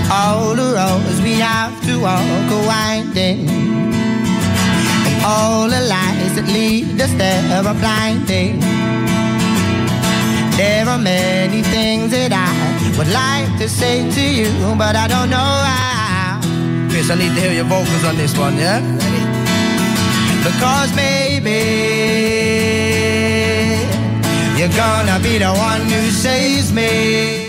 All the roads we have to walk are winding, and all the lights that lead us there are blinding. There are many things that I would like to say to you, but I don't know how. Chris, I need to hear your vocals on this one, yeah? Ready? Because maybe you're gonna be the one who saves me.